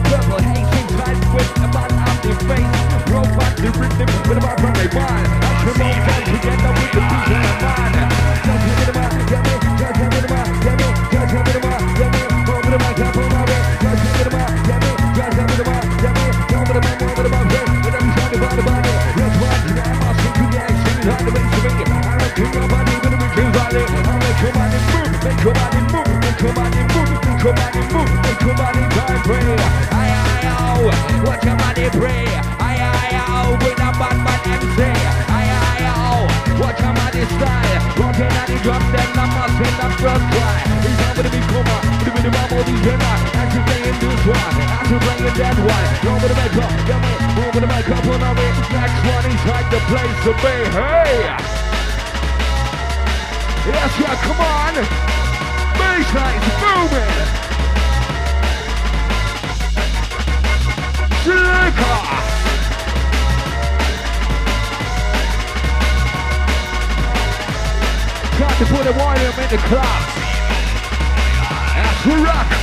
Purple hating tight with a bad on the face. Roll back the rhythm with a bar from my mind. I come on down together with the beat in my mind. Just a bit of my, get me, just a bit of my, get me, just a bit of my, get me, over the mic, up on my way. Just a bit of my, get me, just a bit of my, get me, over the mic, over the mic, with them trying to buy the let's run to that, I'm singing the action, hard to make to me. I don't kill your body, but I'm kill body. I'll make your body move, make your body move, make your body move, make your body move, make your body time pray. Aye, watch your body pray. Aye, with a bad man MC. Aye, watch your body style. Rocking on the drum, then I must in the front cry. He's over the big coma, with the bubble, these dinner. And to play in this one, and to play in that one. Over the makeup, get me, over the makeup on our way. Next one inside the place to be. Hey! Yes, yeah, come on! Bassline's booming! Slicker! Got to put a volume in the club. That's the rock.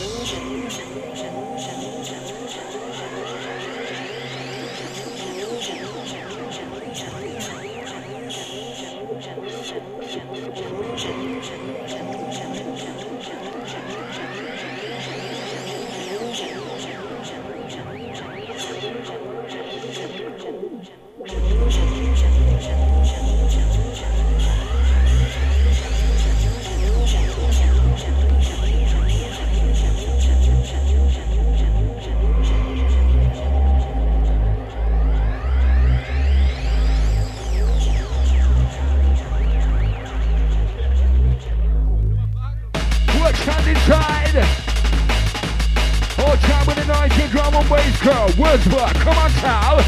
Wordsworth, come on, Sal.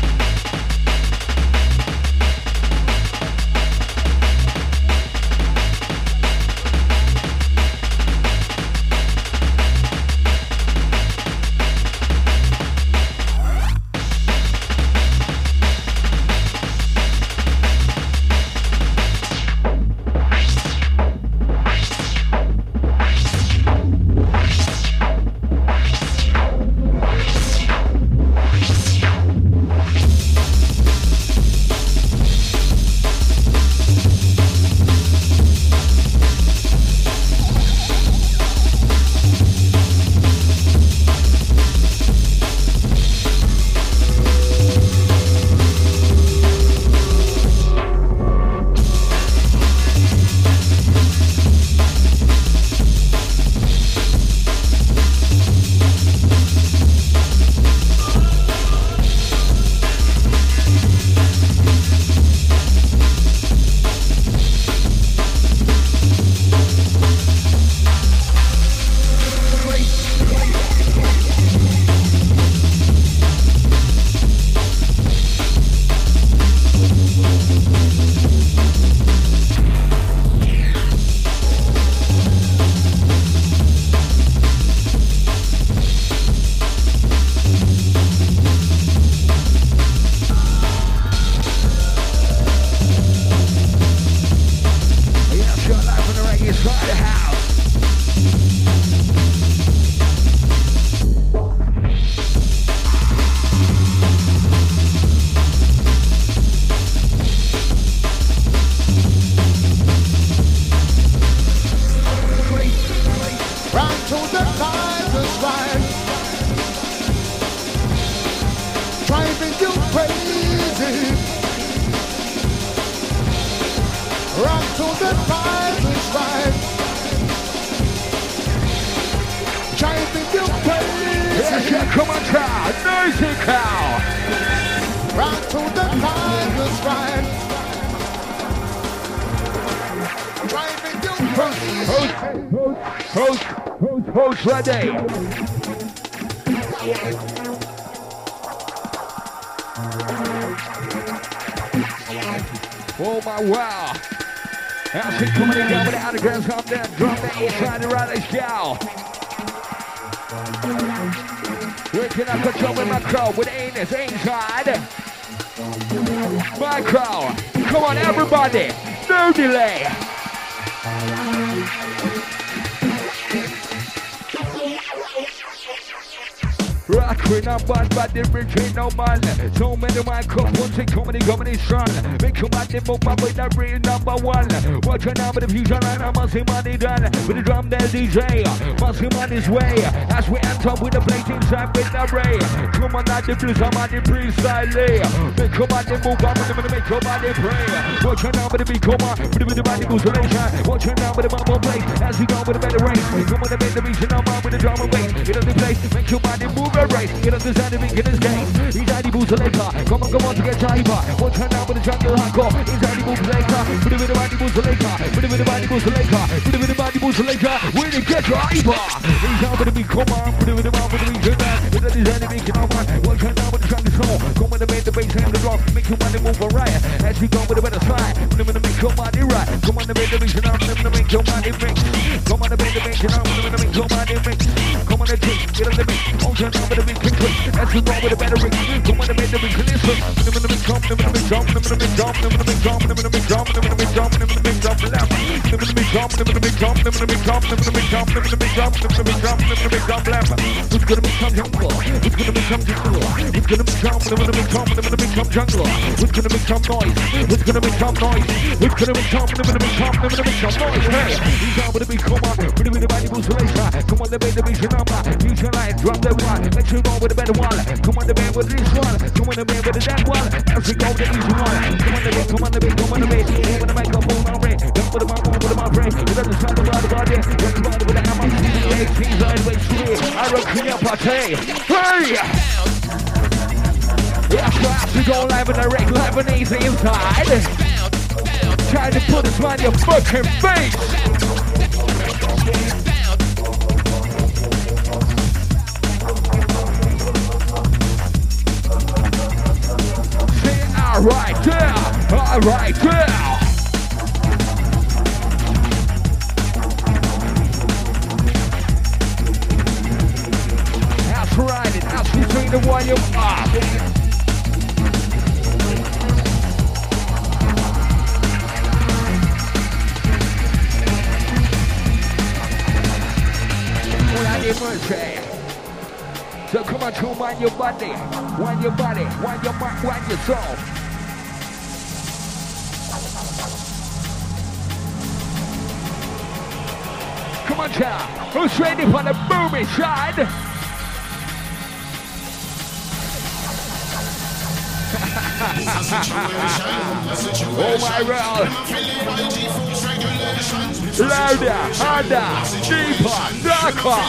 Host ready. Oh my wow. That's it coming in down with the underground come down. Drum the inside and right as go. Waking up control with my crow with anus inside. My crow. Come on everybody. No delay. Rockin' on bad, but they ain't no man. So many my cup won't take comedy strong. Make your body move my way, that real number one. Watch out now with the future line, I must see money done. With the drum there, DJ, must see money's way. As we enter with the plate inside with the ray. Come on, not the blues, I'm on the freestyle. Make your body move, I'm gonna make your body pray. Watch out now with the beat, come on, with the body moves relation. Watch out now with the bumble plate, as we go with the better race. Come on, the make the region, I'm on with the drum and bass. Get on the place, make your body move. Race, get up the side of in his game. He's Andy Boozaleka. Come on to get hyper. What's her now with the jungle hardcore? He's Andy Boozaleka. Put it with the body Boozaleka. Put it with the body Boozaleka. Put it with the body Boozaleka. When you get hyper. He's out with the beat. Come on. Put it with the mouth with the beat. Get up the side of making on one. What's her now with the jungle song? Come on to make the bass and the drum. Make your body move right. As we go with the better side. Put it with the make your body right. Come on to make the bass and I'm going to make your body mix. Come on to make the bass and I'm going to make your body mix. Come on to take. Get up the beat. Oh, turn on with the beat. As we go with the battery, come on to make the big listen. Come on to make jump, come on to make jump, come on to make jump, come on to make jump, come on to make jump, come on to make jump, come on to make jump left. Come on to make jump, come on to make jump, come on to make jump, come on to make jump, come on to make jump, come on to make jump, come on to make jump left. Who's gonna make some jungle? Who's gonna make some jungle? Who's gonna make jump? Come on to make jump, come on to make some jungle. Who's gonna make some noise? Who's gonna make some noise? Who's gonna make jump? Come on to make jump, come on to make some noise. Hey, he's down with the beat, come on, with the body moves relation. Come on, the bass number, use your line, drop the one, make sure you go with the better one. Come on the band with this one, come on the band with that one. As we go with the easy one. Come on the beat, come on the beat, come on the beat. Come on the microphone on ring. Come with the microphone, with the microphone. It doesn't sound about the body. Just about with the hammer. CDA, sideways free. I rock clean up party. Hey! Yeah, class, we go live and direct, live and easy inside. Trying to put a smile on your fucking face. Right there, right there. That's right, and that's between the one you're up. Well, I did mercy. So come on, to wind your body, wind your body, wind your mind, wind your soul. Come on, child. Who's ready for the boomy side? Oh my God. Louder, harder, deeper, darker.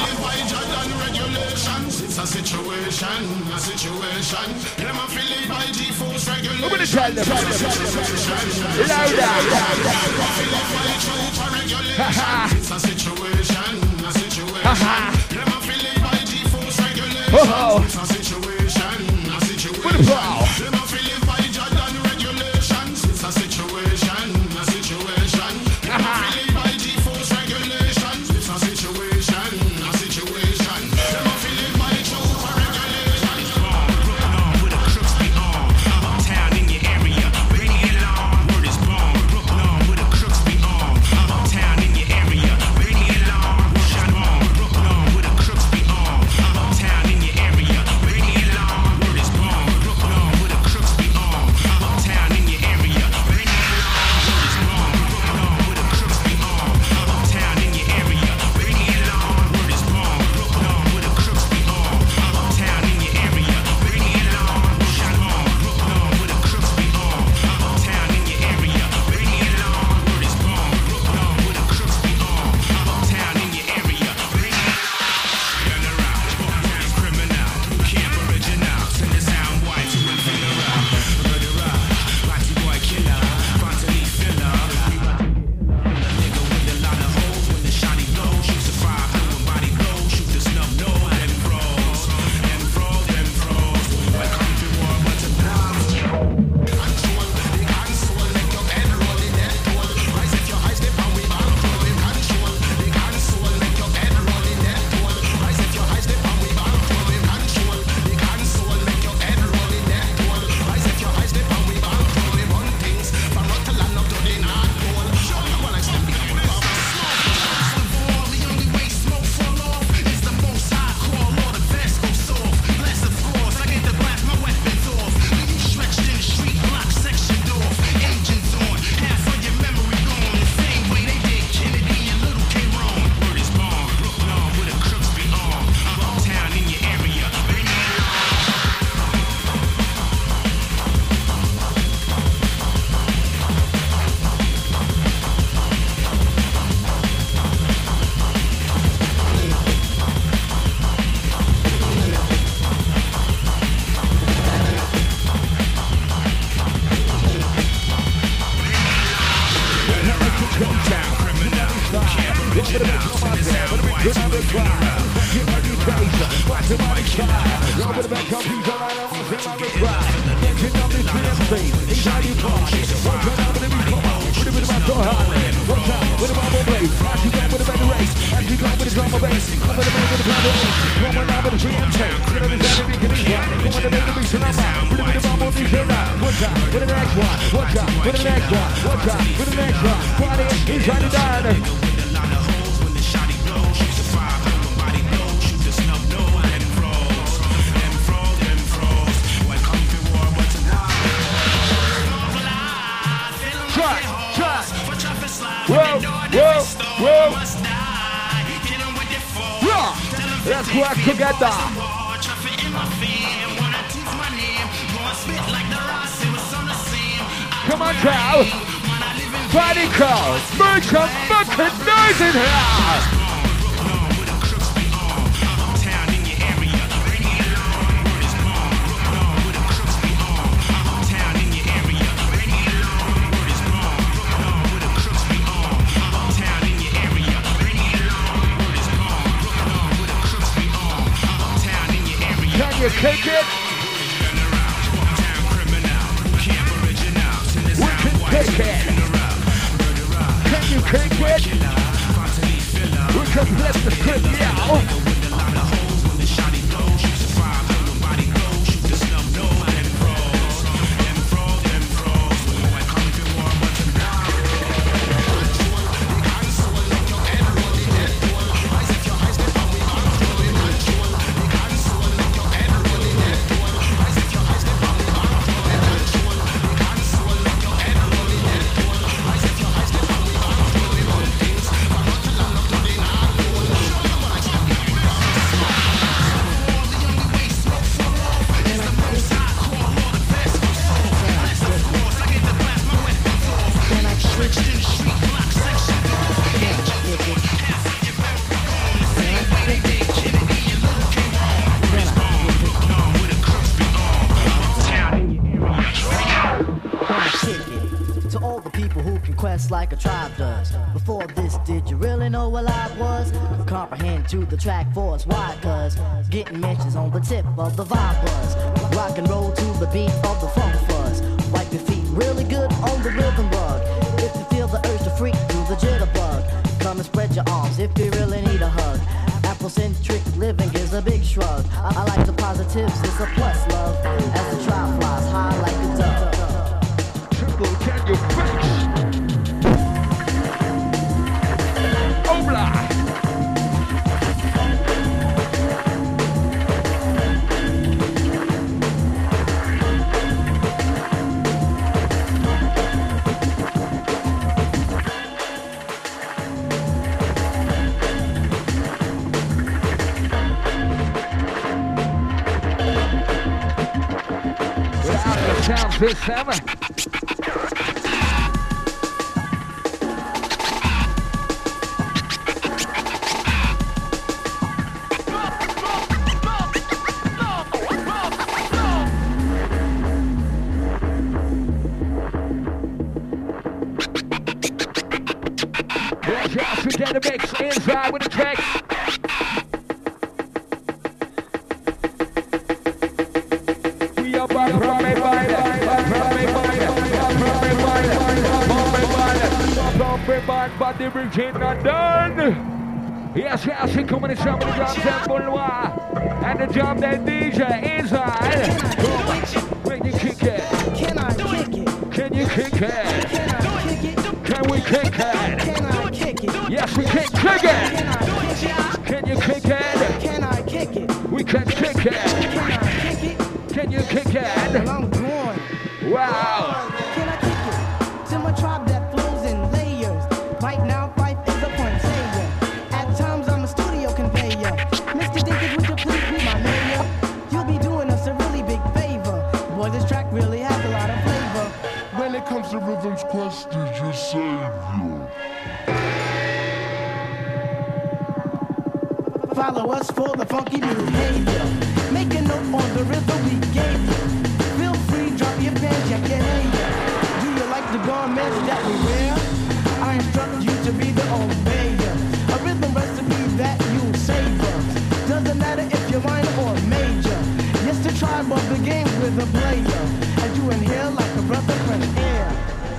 A situation. Let me feel it by default regulation. I'm gonna tell them. Louder. It's a situation. Let me feel it by default regulation. It's a situation. Let me feel it by Jordan regulations. It's a situation. Let me feel it by default regulations. It's a situation. Go with the back up, he's all right, I want to my reply. Catching up this BMC, he's how you party. What's going on with the come on, with a bit of my door hardly. What's up with the bubble bass? As you go with the better race, as you go with the drummer bass. Come with the man with the power bass. Come on now with the BMC. Get up inside the beginning one. Come on the man with the beast and I'm out. With a bit of bubble bass and out. What's up with the next one? What's up with the next one? What's up with the next one? Party is right down. Whoa, whoa, whoa. Yeah. Let's work together. Come on, crowd. Party crowd. Make some fucking noise in here. You kick it. We can kick it. Can you kick it? We can flip the script now. Like a tribe does. Before this, did you really know what I was? Comprehend to the track force, why? Cause getting mentions on the tip of the vibe buzz. Rock and roll to the beat of the funk fuzz. Wipe your feet really good on the rhythm bug. If you feel the urge to freak through the jitterbug, come and spread your arms if you really need a hug. Afrocentric living is a big shrug. I like the positives, it's a plus love. As the tribe flies high like a dove. Triple, can you fix? Sounds this summer. Watch we get a mix inside with the track. We are back from a but the bridging not done. Yes, yes, he coming in some of the drums and Bouloir. And the drum that DJ inside. When you kick it. Can I kick it? Can you kick it? Can I kick it? Can we kick it? Can I kick it? Yes, we can kick it. Can I kick it? Can you kick it? Can I kick it? We can kick it. Can I kick it? Can you kick it? Well, I'm going. Wow. Can I kick it? To my tribe that flows in layers. Right now, Fife is a point savior. At times, I'm a studio conveyor. Mr. Dinkins, would you please be my mayor? You'll be doing us a really big favor. Boy, this track really has a lot of flavor. When it comes to rhythms, Quest is your savior. Follow us for the funky new behavior. Make a note on the rhythm we gave you. Feel free, drop your pen, check your hair. Do you like the garments that we wear? I instruct you to be the obeyer. A rhythm recipe that you'll savor. Doesn't matter if you're minor or major. tribe of the game with a player, and you inhale like a breath of fresh air.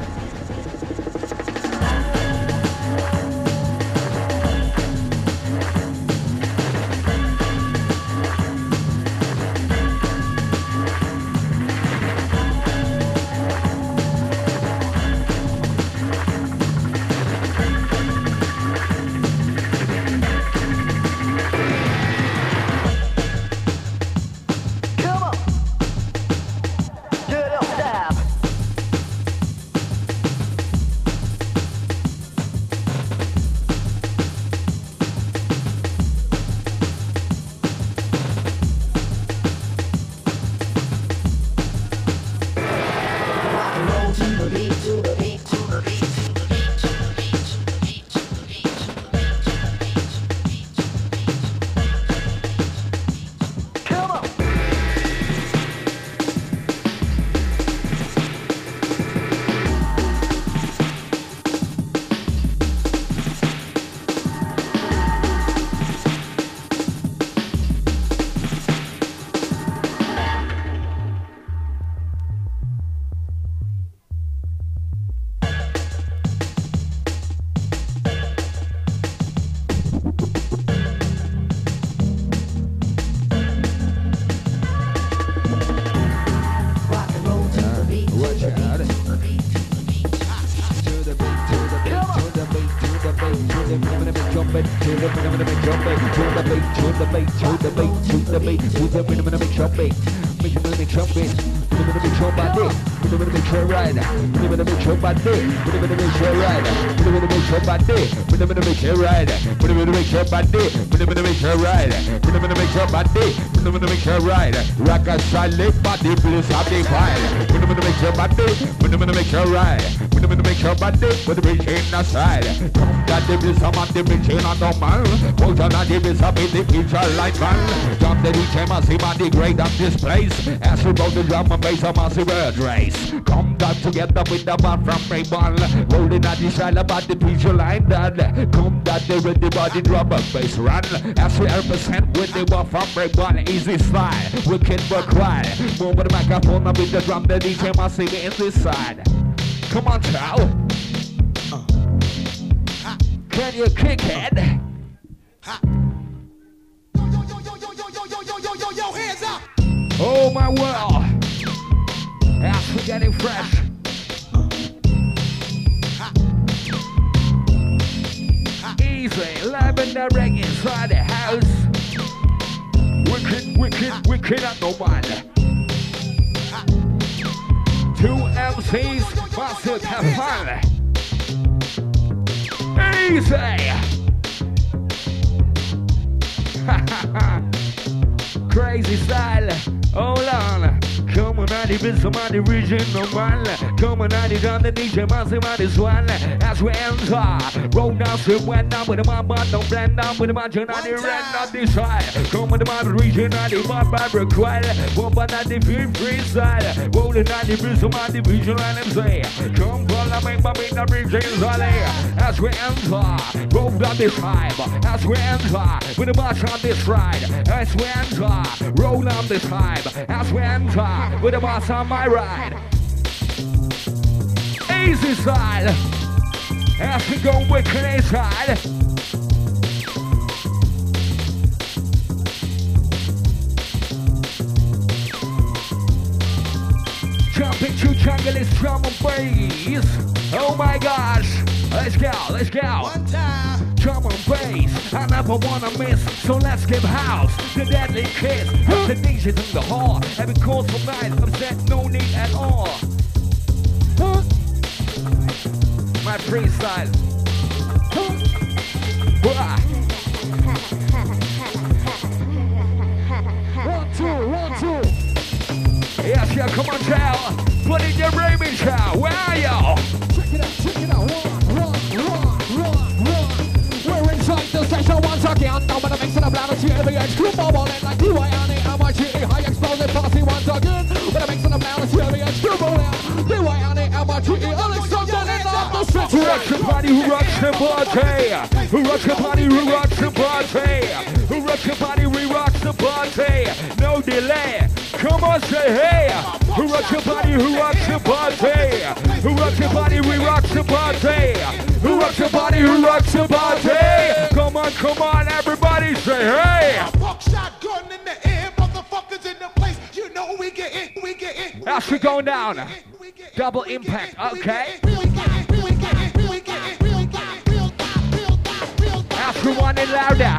Rock a solid body, bliss of the fire. We're gonna make your body, we're gonna make your ride. We're gonna make your body, with the bridge in the side. Come that the bliss of the bridge in on the man. Hold on, the bliss of the feature like man. Jump the DJ, massive on the grade of this place. As we roll the drum and bass, a massive word race. Come that together with the man from Raybon. Rolling at the side about the feature line that. Come that the ready body drum and bass run. As we represent with the one from Raybon, easy slide. Wicked but quiet. Move with the microphone and with the drum, the DJ must sing it in this side. Come on, chow. Can you kick it? Yo, hands up. Oh my world. As we getting fresh. Easy, live and direct inside the house. Wicked at no man. Two MCs, massive have fun. Easy. Crazy style. Hold on. Come on, I did somebody original one. Come on, I did on the DJ, massive on this one. As we enter, roll down, swim, went down with the man, but don't blend down with the man, and I did red on this side. Come on, the man, region, I did my fabric, quiet. One, but I did freestyle. Rolling, I did somebody visual and say, come on, I make my big regions on there. As we enter, roll down this side. As we enter, with the march on this ride. As we enter, roll on this side. As we enter, with the boss on my ride. Easy side. As we go with clay side. Jumping to jungle is drum and bass. Oh my gosh. Let's go, let's go. One time. Drum and bass, I never wanna miss. So let's give house the deadly kiss. The DJs in the hall, having calls for nights. Upset, no need at all. My freestyle. One, two. Yes, yeah, come on, chow. Put in your raving chow. Where are y'all? Check it out. We're inside the station once again. Now when I mix it up loud, it's here to be a screw bubble and like DYNE, high explosive party once again. When I mix it up loud, it's here to be a screw bubble and DYNE, Alexander and off the city. Who rocks the party, who rocks the party? Who rocks the party, who rocks the party? Who rocks the party, we rock the party. No delay. Come on, say hey. Who rocks your body? Who rocks your body? Who rocks your body? We rock your body. Who rocks your body? Who rocks your body? Come on, everybody say hey. Shotgun in the air, motherfuckers in the place. You know we get it. As we go down, double impact, okay? As we want it louder.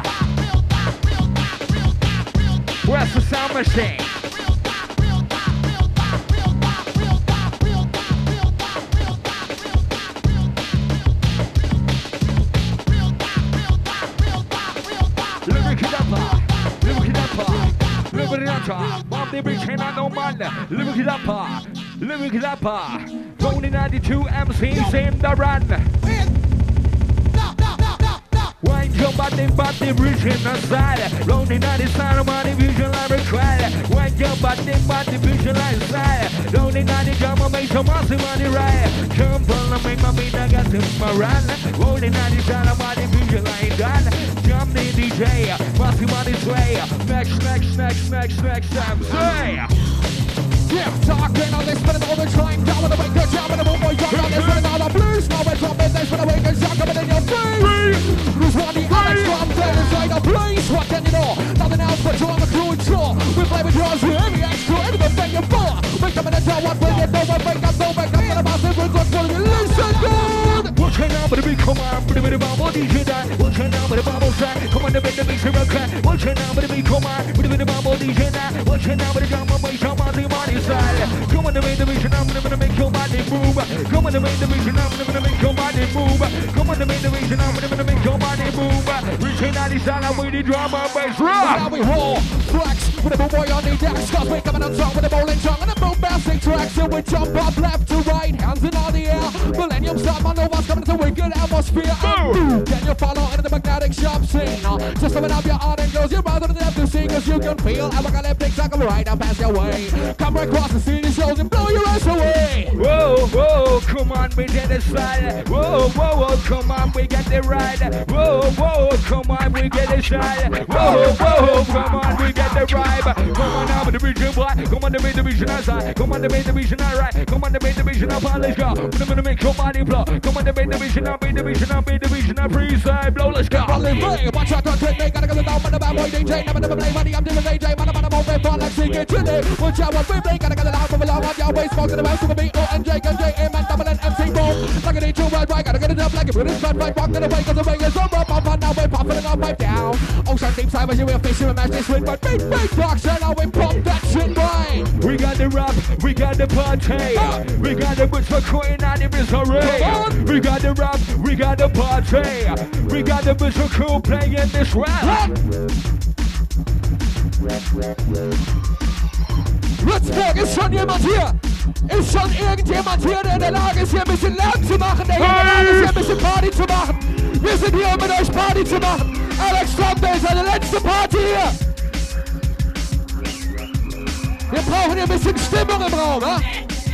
Where's the sound machine? Mom, they bring chain on no man. Lyric rapper. Only 92 MCs in the run. Wine your body reaching aside. Only 90 money visualize required. Wine your body visualize side. Only 90 drama make some money right. Jump on the make my beat, I got this my run. Only 90 money visualize done. Jump the DJ, money sway. Next, time say. Yeah, talking on this minute all the time. Down with the wake, down with the boom, boy, down on this minute all the blues. Now we're dropping this with the wake, and shock coming in your face. Who's one the Alex from there inside the place? What can you know? Nothing else but you're on the crew and show. We play with yours, we heavy extra, everything bang your bar. We come in and tell what will you know, what wake up, don't wake up, and about it, we're good for you. Listen good. What's your number to be? Come on, put it in the bubble, DJ Dan. What's your number to bubble track? Come on, the bit, the mix, the crack. What's your number to be? Come on, put it in the bubble, DJ Dan. What's your number to come on, make some money. Come on, the main division, I'm gonna make your body move. Come on, the main division, I'm gonna make your body move. Come on, the main division, I'm gonna make your body move. Reaching out his hand with the drama bass rock. Now we roll, flex with a boom boy on the decks. Cause we coming on strong with a bowling song and a boom bouncing tracks. And we jump up left to right, hands in all the air. Millennium Star, man, no one's coming to wicked atmosphere. Can you follow into the magnetic shop scene? Just open up your art and girls, you're rather than have to see. Cause you can feel apocalyptic, like I'm right up past your way. Come right across the city shows and blow your ass away. Whoa, come on, we get it slide. Whoa, come on, we get it right. Whoa, come on, we get it slide. Whoa, come on, we get the ride. Come on now, the region black. Come on, the main division outside. Come on, the main division right. Come on, the main division up. Let's go. We're gonna make your body blow. Come on, the main division up, main division up, main division up. Freestyle blow. Let's go. Watch out, don't take me. Gotta go down with the bad boy DJ. Never play money. I'm doing AJ. Man, I'm on red ball like sing it today. Watch out, what we play. Gotta get it out from below. On your way, smoke to the mouth. Super B, O, and J, and J, M, and double N, MC, boom. Like an H2 worldwide. Gotta get it up like it. British bad right. Rock to the way. Cause the way is up. And now we're popping it up right down. Ocean deep side, but you will face you and match this win. But big talks, and now we pump that shit right. We got the rap, we got the party. We got the butch for coin and the misery. We got the rap, we got the party. We got the butch for crew playing this rap. Würzburg, ist schon jemand hier? Ist schon irgendjemand hier, der in der Lage ist, hier ein bisschen Lärm zu machen, der hier in der Lage ist, hier ein bisschen Party zu machen? Wir sind hier, um mit euch Party zu machen. Alex Trumpet, seine letzte Party hier. Wir brauchen hier ein bisschen Stimmung im Raum, ha?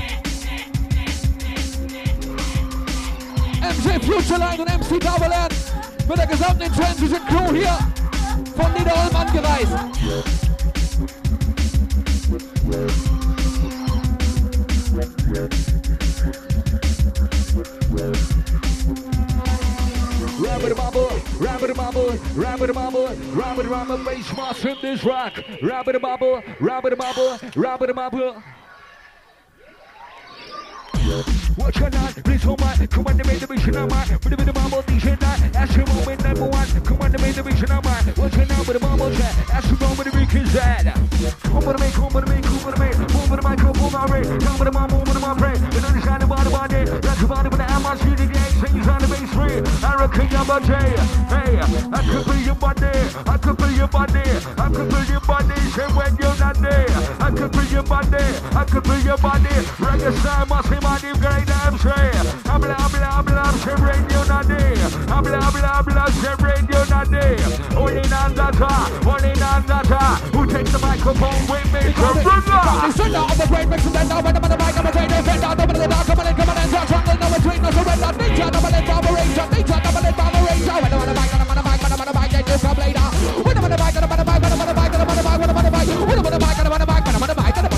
MC Futureline und MC Double N mit der gesamten Intransition Crew hier von Niederholm angereist. Rabbit bubble, bass master in this rock. Rabbit bubble. Watch your night, please hold my. Come on, the main division of mine. With the bubble, DJ night. That's your moment, number one. Come on, the main division of mine. Watch your night with the bubble chat. That's your moment, the week is that. Come on, the main. Move with the microphone, my ray. Come with the mom, move with my brain. And then shine the body. That's your body with the MRC, the gang. Sings on the bass free. I reckon your body. Hey, I could be your body. I could be your body. I could be your body. Say when you're not there. I could be your body. I could be your body. Reggae style, must be my deep great damn straight. Habla, say radio not there. Habla, say radio not there. Only non-data. Who takes the microphone with me? Send out the great mix and then now when I'm on the mic, I'm a great defender. Double the dark, come on and talk. Jungle, no retreat, no surrender. Nature, double and double ranger. Nature, double and double ranger. When I'm on the mic, then you come later. When I'm on the mic, when I'm on the mic, when I'm on the mic. When I'm on the mic,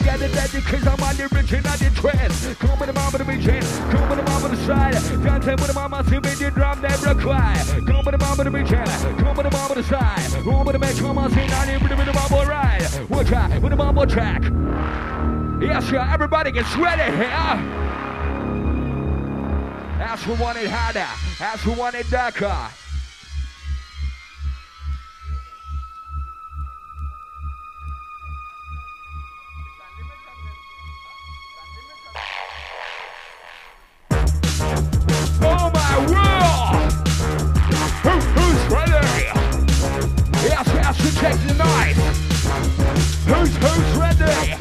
get it ready, cause I'm on the original the trend. Come with the mom with the region, come with the mom on the side. Can't tell with the mama, see me the drum never cry. Come with the mom with the region, come with the mom on the side. Come with the man, come on, sing on the rhythm with the mom ride. We'll try with the mom track. Yes, sir, everybody gets ready here. That's who want it harder, that's who want it darker. Oh my world! Who's ready? Yes, yes, to take the night. Who's ready?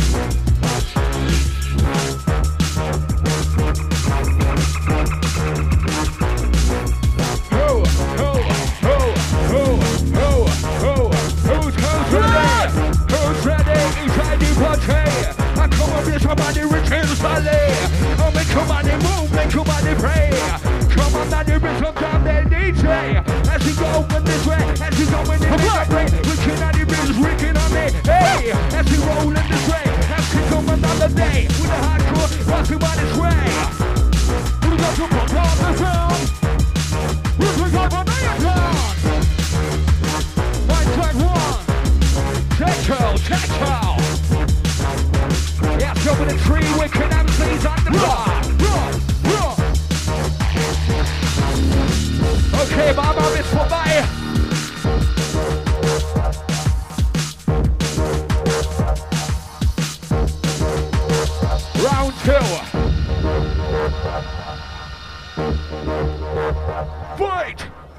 Who's ready? Inside the party. I come up here, somebody return to Sally. Oh, make somebody move, make somebody pray. Come on, now there is some time there, DJ. As you go in this way, as you go in this way, we cannot even wicked on me. Hey, as you roll in this way, as you come another day with a hardcore, watching by this way. We got to pump up the sound. We got to pump up the sound. One, track one. Techno. Yeah, jump in the tree, wicked MCs on the bar. Okay, Mama, it's for my. Round two. Fight!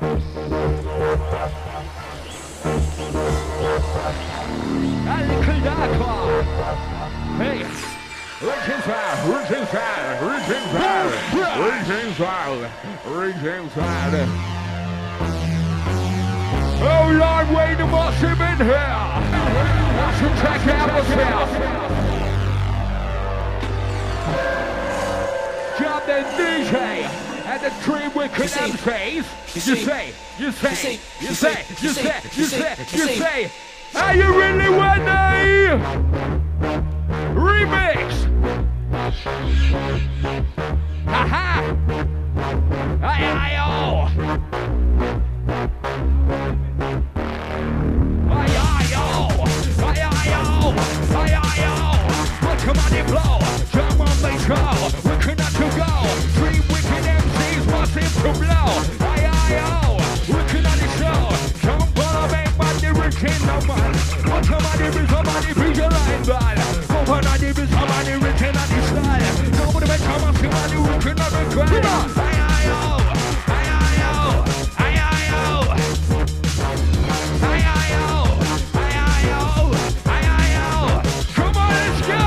A little darker. Hey, reaching fire. Oh Lord, wait, the boss him in here. Watch him check out yourself. Jump the DJ and the three wicked MCs. You say. Are you really ready? Remix! Haha! Aye-aye-oh! What come on and blow? Drum on bass go! We cannot to go! Three wicked MCs must him to blow! Aye-aye-oh! We cannot show! Come on, make my direction no man! What come on, there is somebody beat your line ball! Come on, there is somebody written on the style! Nobody may come up to my new wicked on the grind! Aye-aye-oh! Aye-aye-oh! Aye-aye-oh! Aye-aye-oh! Aye-aye-oh! Aye-aye-oh! Come on, let's go!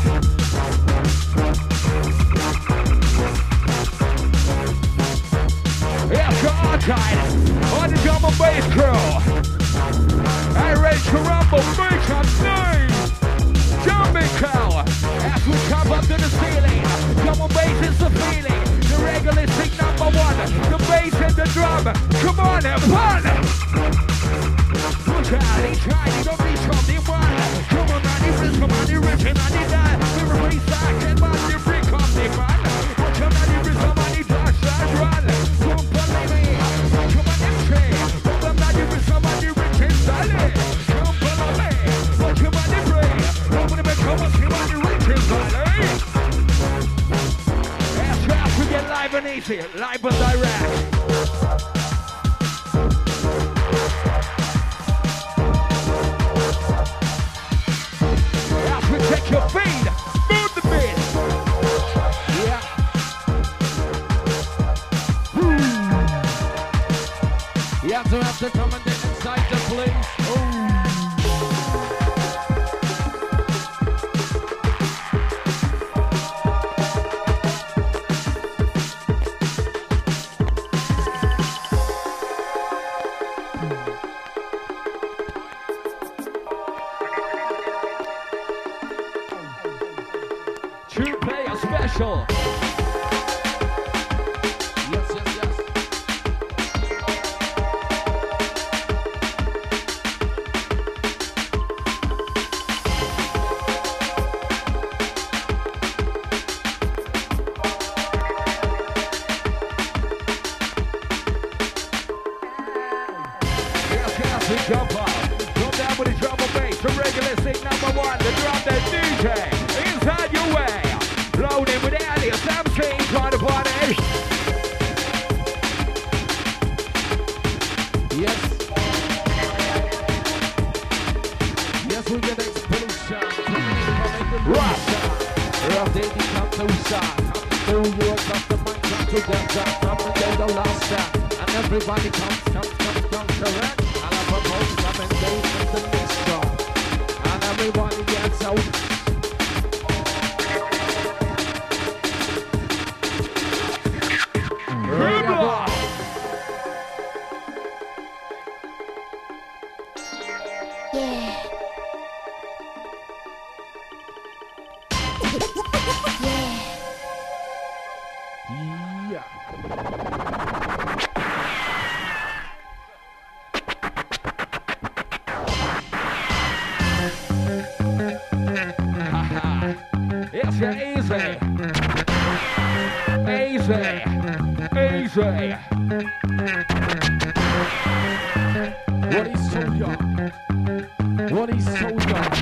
Yeah, God tied on the drum and bass crew. I ready to rumble, make some noise. Jumping cow, as we come up to the ceiling. Drum and bass is the feeling. The regular stick number one. The bass and the drum. Come on and fun. Push out, he tried, you don't be something one. Come on, man, he risk, come on, he rich, and I need that. We were recycling, man, you free company, man. Watch him, man, he risk, come on, he dash and run. Don't believe me. Come on, MC. Come on, man, he risk, come on, he rich and solid. Come believe me. Watch him, man, he pray. Come on, man, come on, come on, he rich and solid. That's right, we get live and easy, live and direct. Check your feet, move the beat. Yeah. You have to come and get inside the place. Two-player special. Yes. Okay, inside your way. Loading with alias, MC, trying to party. Yes. Yes, we get explosion. Rasta. Rough day, come to side. Come to your customer, come together. Come and go the last shot. And everybody comes correct. And I propose come and go with the next song. And everybody gets out. Easy. What is so young? What is so young?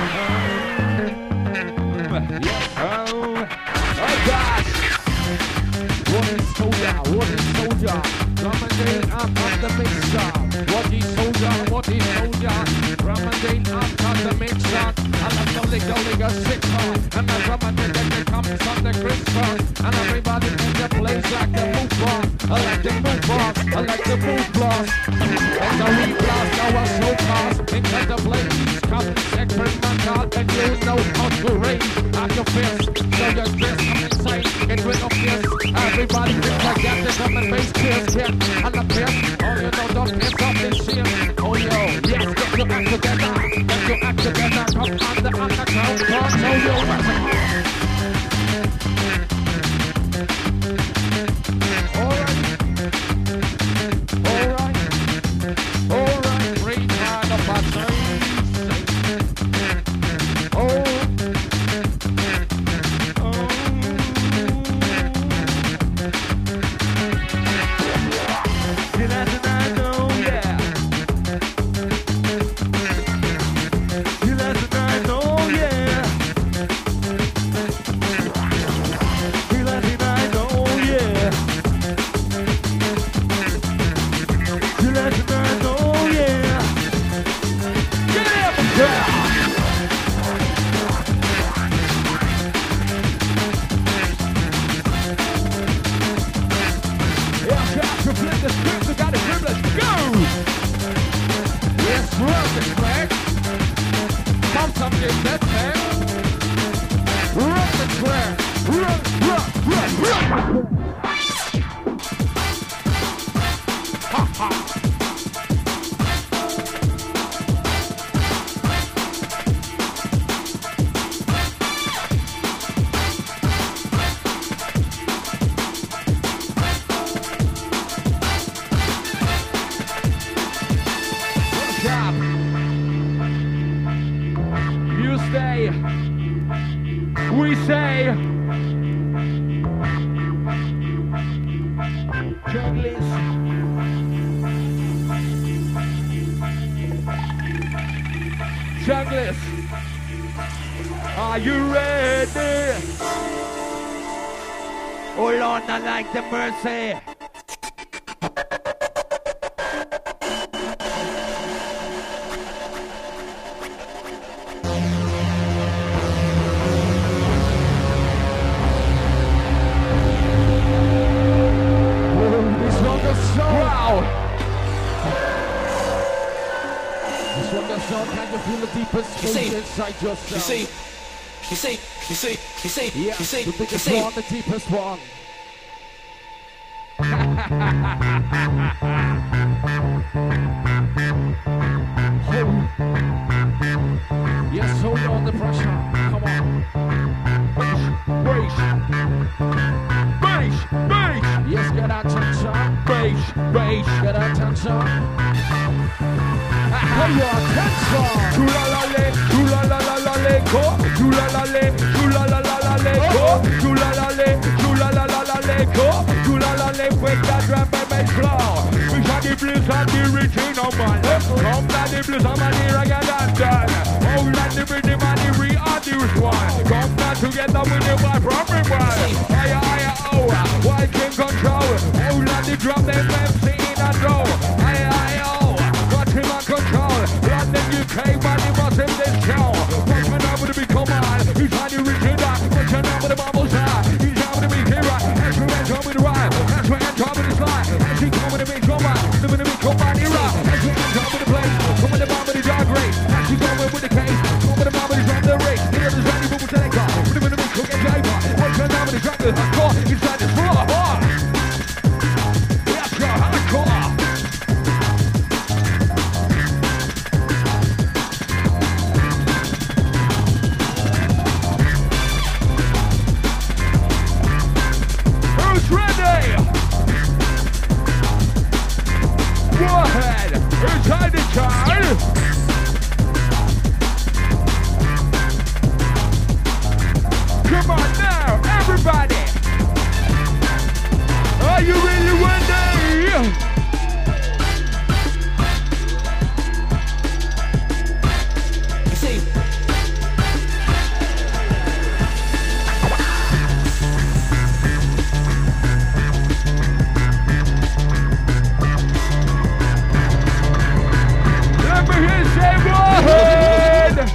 Yes. Oh gosh. What is so young? What is so young? Ramadan up on the mixer. What is so young? What is so young? Ramadan up on the mixer. I love the liga sick heart. And the Ramadan that comes on the Christmas. And everybody in the place like the move boss. I like the move boss. I like the move boss. And the re-blast now are so fast. Into the place comes experimental. And you know how to raise out your fist. So your fist come inside. Get rid of this. Everybody thinks like that. They come and face kiss. Get on the piss. Oh, you know, don't piss off this shit. Oh, yo. Yes, get your act together. Get your act together. Come on the underground. Don't show your weapon. Junglist, are you ready? Oh Lord, I like the mercy. This one goes so wow. This one goes so. Can you feel the deepest space inside yourself? You see. Yeah, the biggest one, the deepest one. Yes, hold on the pressure. Come on. Bass. Yes, get attention. Bass. Get attention. Pay your attention. Chulalale, chulalale, go. Chulalale, chulalale, go. Chulalale, chulalale, go. Chulalale, break that drum and bass floor. We shot the blues and the original man. Come down the blues and the reggae dancer. Oh, like the rhythm and the re and the continuous one. Come down together with the vibe from everyone. Higher, higher, oh, why can control? Oh, let the drum, them MC in a row. Higher, higher, oh, got him on control. London, UK, money was in this show. What's my number to become on? He's trying to reach it up. What's your number to bubble side? He's trying to be here. That's where I'm coming to ride. That's where I'm coming to slide. As he coming to make come on. Coming to make come on, here up. That's where I'm coming to play. Coming to bomb with the dog race. As he going with the case. Coming to bomb with the drum the race. Here is Randy Boo Selector. Coming to make cook and driver. What's your number to drop the hardcore? Inside the floor. That's your hardcore. Who's ready? Go ahead. Inside the child. Come on now, everybody. Are you really ready? See. Let me hear you say go ahead.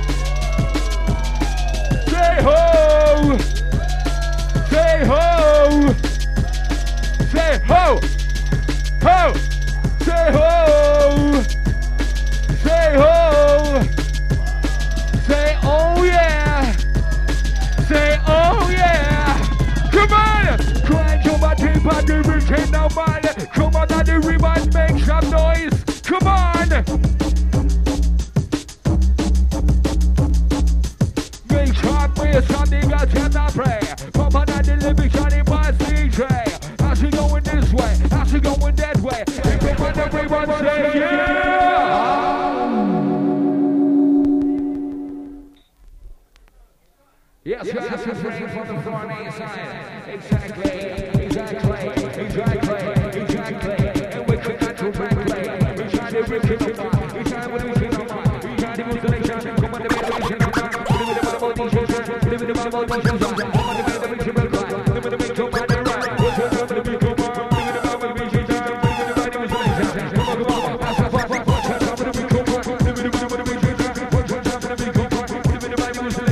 Say ho. Say ho. Say ho. Ho. Say ho. Say ho. Say oh yeah. Say oh yeah. Come on. Crank your body, body, retain now, man. Come on, daddy, rewind, make some noise. Come on. Make sharp with something got to pray. Come on, daddy, living shining by CJ. How's it going this way? How's it going that way? Come on, everyone say yeah. Yes, yes, yes, rain from the far east side. Exactly, exactly, exactly, exactly. And we could not do back play. We try to rip it apart. We try to rip it apart. We try to move the nation. Come on, the nation. Live in the Bible, Jesus. Live in the Bible, Jesus. Come on, the nation. Live in the nation. Come on, the right. What's your name? Live in the Bible, Jesus. Live in the Bible, Jesus. Come on, come on. What's your name? Live in the Bible, Jesus. Live in the Bible, Jesus. What's your name? Live in the Bible, Jesus.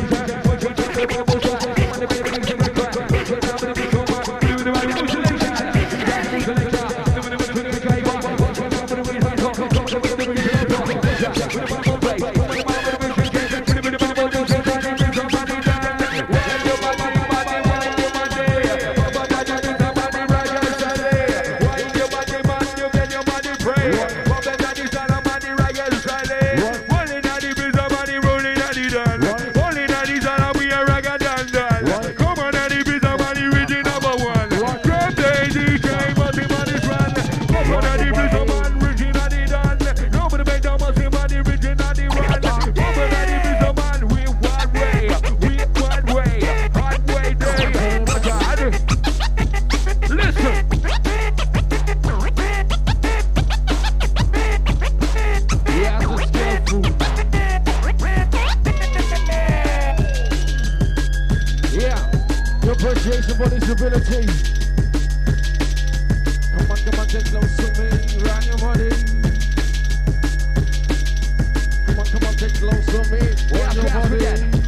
Appreciation for this ability. Come on, get close to me. Run your money. Come on, get close to me. Run your money.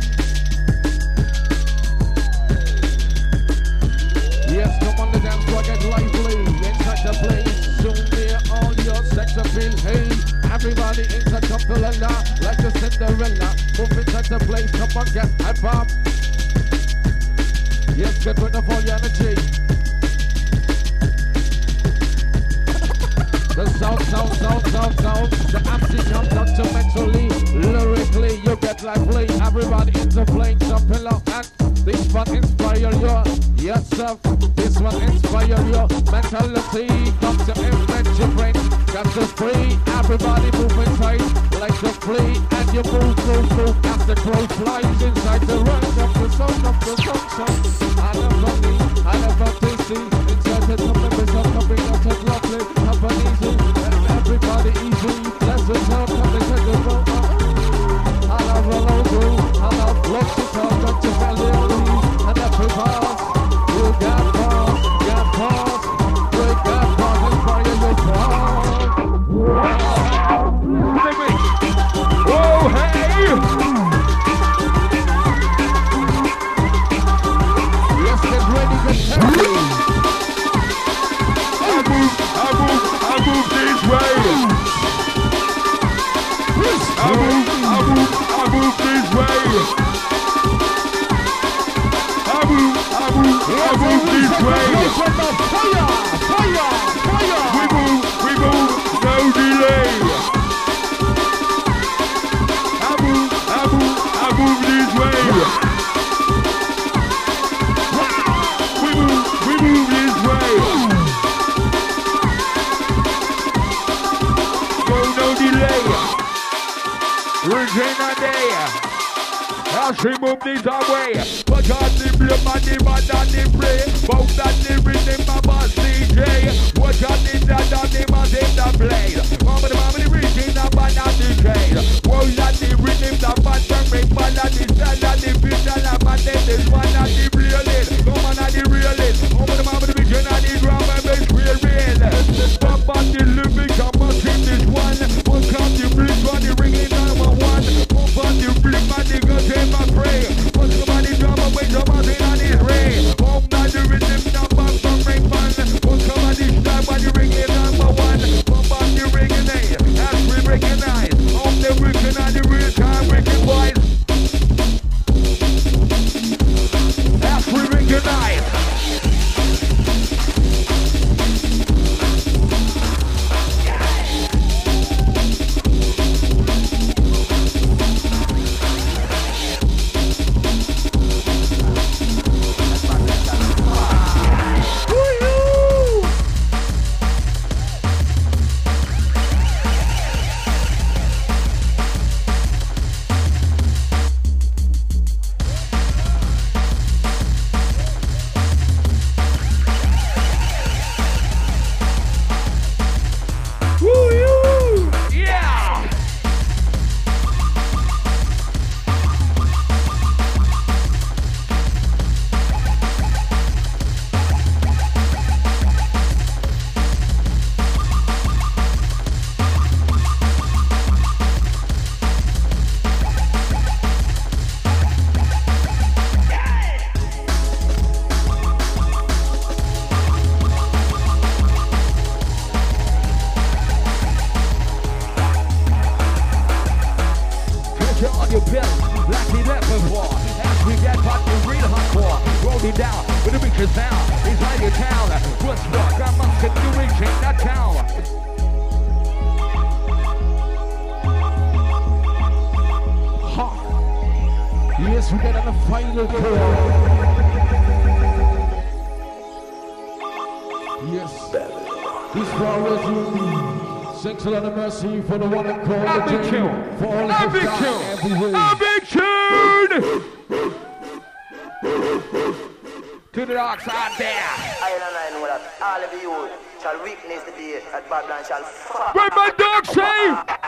Yes, come on, the dance floor, get lively. Inside the place, soon near all your sex appeal. Hey, everybody inside, come to Lena. Like a Cinderella. Move inside the place, come on, get hype up. Yes, get rid of all your energy. The sound. The MC comes up to mentally, lyrically, you get lively. Everybody in the plane, jumping up, and this one inspire you. Yes, sir, this one inspire your mentality. Come to invent your brain, got to free. Everybody moving tight like the flea, and you move as the crow flies inside the run of the sun. I never busy. Inside the top of the sun, coming out of lovely, company. Everybody easy. Let's just help coming to the road. I love a logo. I love lots of I move this way. Fire, fire, fire. We move, no delay. I move this way. We move this way. No delay. Regina Day. As she move this away. But God the blame and the bad and the play. Both that the rhythm of a CJ. What God the dad and the man in the blade. Mama the Regina bad and the trade. What that the rhythm the bad and the bad and the style and the beat and the man in this one and the real it. Come on and the real it. Mama the Regina and the drum and the real it. Pop on the lyrics and must in this one. What come the bridge on the ringing number one. Pop on the flip and the guns in my pray. Put somebody drum away, somebody on his ray. Home now the rhythm number from ring band. Put somebody stop on the ringing number one. Pop on the ringing eight. As we recognize. Home the wicked and the real time wicked boys. As we recognize. Yes, we get on the final call. Yes, this flawless room. Thanks a lot of mercy for the one and call. A big tune. For all A of big us tune. everywhere. A big tune. To the dark side there. I know that all of you shall witness the day that Babylon shall fall. What my dog say?